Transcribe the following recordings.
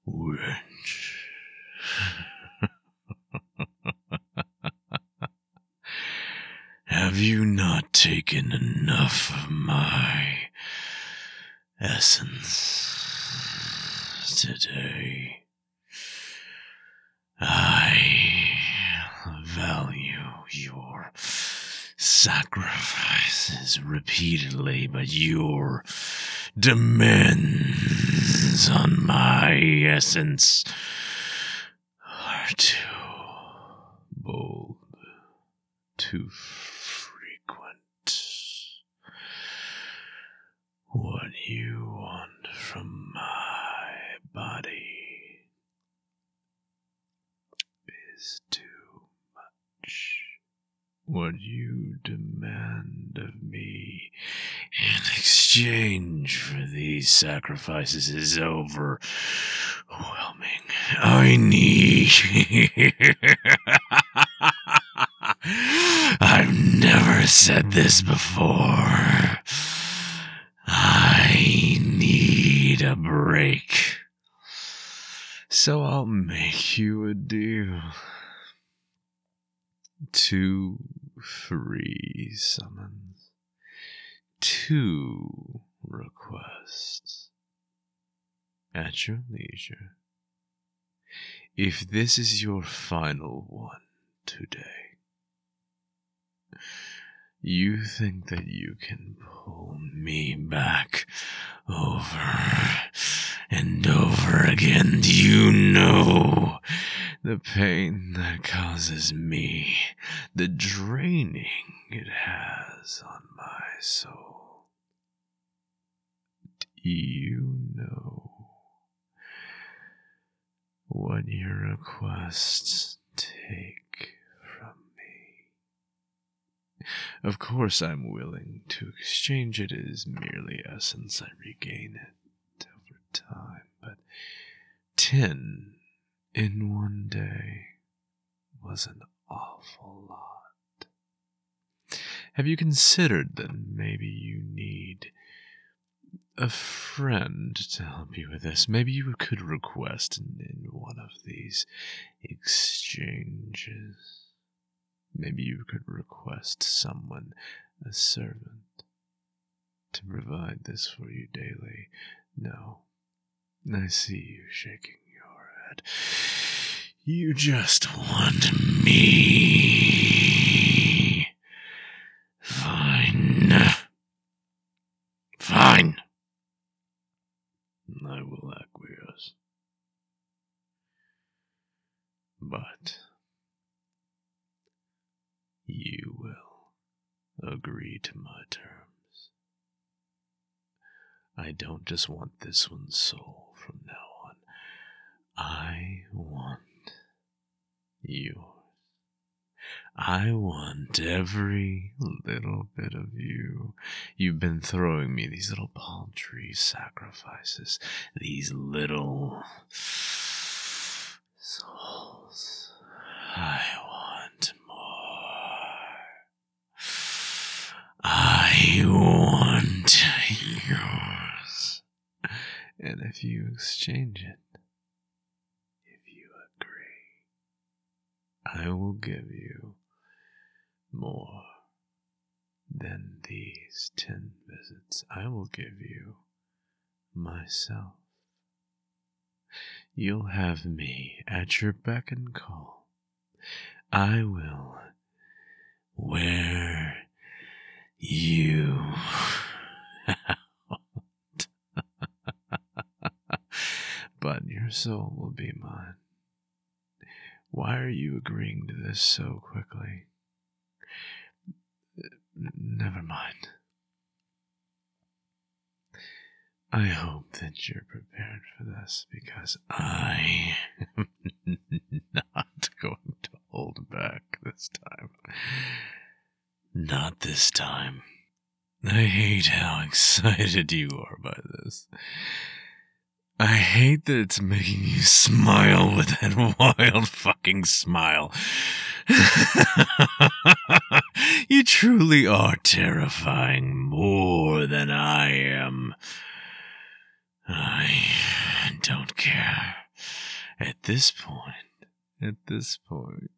Wretch. Have you not taken enough of my essence today? I value your sacrifices repeatedly, but your demands on my essence are too bold, too frequent. What you want from my body is too much. What you demand of me in exchange for these sacrifices is overwhelming. I need... I've never said this before. I need a break. So I'll make you a deal. 2 free summons. 2 requests. At your leisure. If this is your final one today, you think that you can pull me back over and over again? Do you know the pain that causes me, the draining it has on my soul? Do you know what your requests take from me? Of course I'm willing to exchange it as merely essence. I regain it over time, but 10 in one day was an awful lot. Have you considered that maybe you need a friend to help you with this? Maybe you could request in one of these exchanges. Maybe you could request someone, a servant, to provide this for you daily. No, I see you shaking your head. You just want me. Fine. Fine. I will acquiesce. But you will agree to my terms. I don't just want this one's soul from now on. I want yours. I want every little bit of you. You've been throwing me these little paltry sacrifices, these little souls. I want more. I want yours. And if you exchange it, if you agree, I will give you more than these 10 visits. I will give you myself. You'll have me at your beck and call. I will wear you out. But your soul will be mine. Why are you agreeing to this so quickly? Never mind. I hope that you're prepared for this, because I am not going to hold back this time. Not this time. I hate how excited you are by this. I hate that it's making you smile with that wild fucking smile. You truly are terrifying more than I am. I don't care. this point,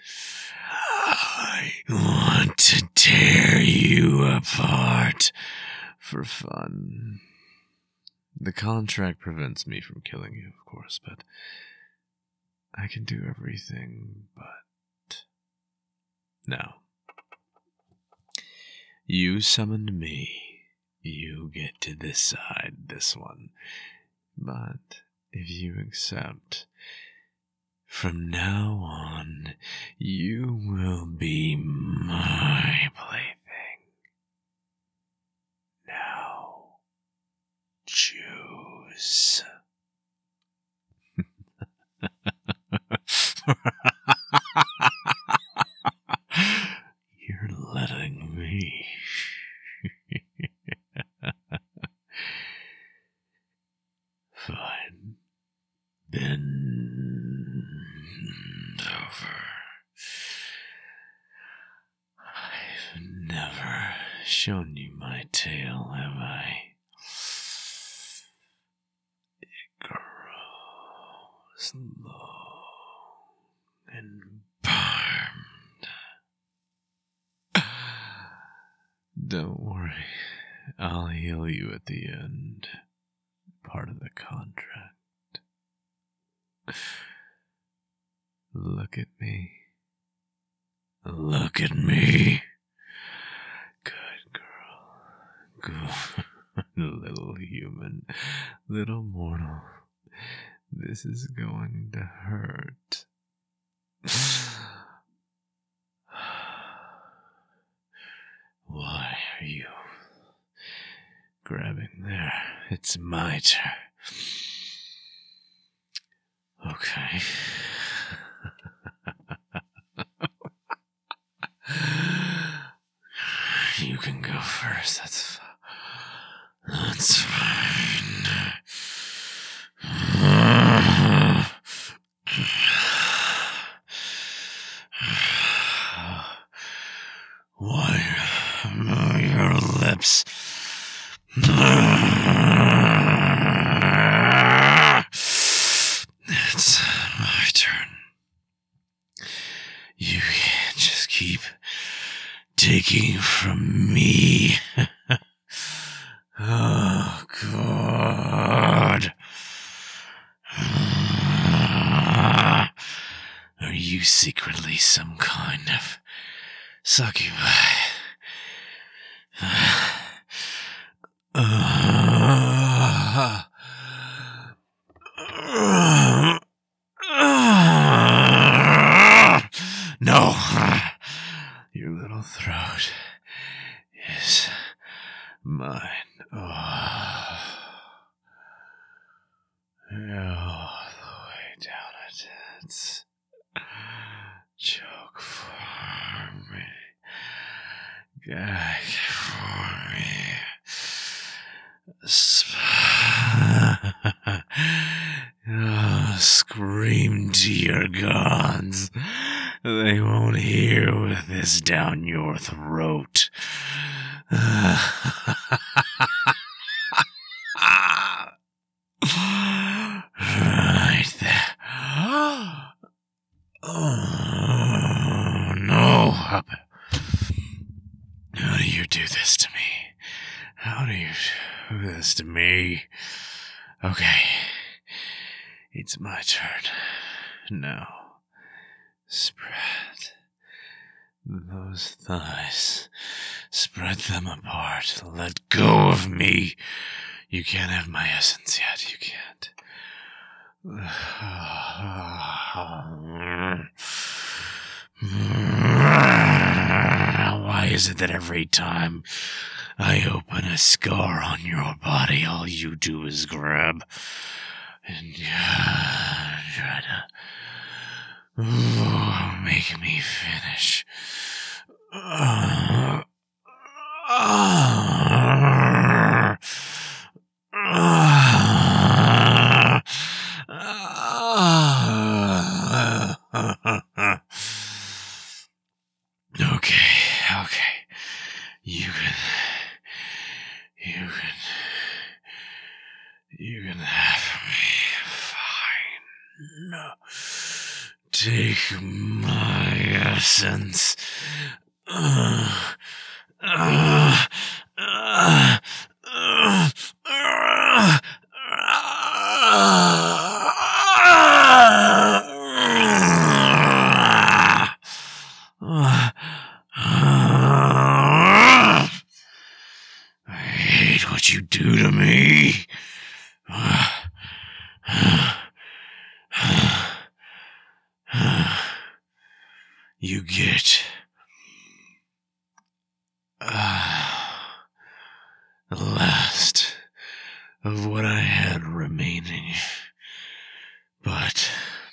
I want to tear you apart for fun. The contract prevents me from killing you, of course, but I can do everything but. Now, you summoned me. You get to decide this one. But if you accept, from now on, you will be my plaything. Now, choose. You're letting me. Fine. Bend over. I've never shown you my tail, have I? It grows long and burned. Don't worry, I'll heal you at the end. Part of the contract. Look at me. Look at me. Good girl. Good little human. Little mortal. This is going to hurt. Why are you grabbing there? It's my turn. Okay. You can go first. That's fine. Why your lips? It's my turn. You can't just keep taking from me. Oh, God. Are you secretly some kind of succubi? No. Your little throat is mine. Oh. All the way down it. It's choke for me. Gag for me. Scream to your gods. They won't hear with this down your throat. Right there. Oh, no. How do you do this to me? How do you do this to me? Okay. It's my turn. Now, spread those thighs. Spread them apart. Let go of me. You can't have my essence yet. You can't. Why is it that every time I open a scar on your body, all you do is grab and try to make me finish? Okay. You can have me. Fine. Take my essence. I hate what you do to me. You get the last of what I had remaining. But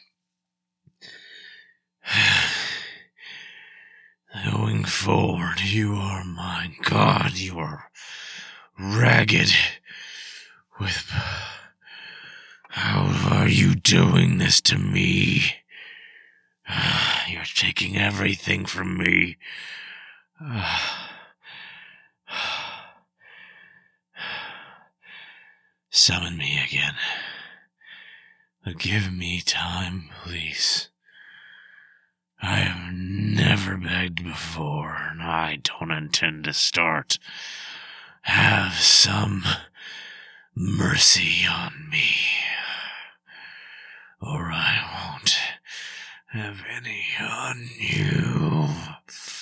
going forward, you are my god. You are ragged with... How are you doing this to me? You're taking everything from me. Summon me again. But give me time, please. I have never begged before, and I don't intend to start. Have some mercy on me, or I won't have any on you.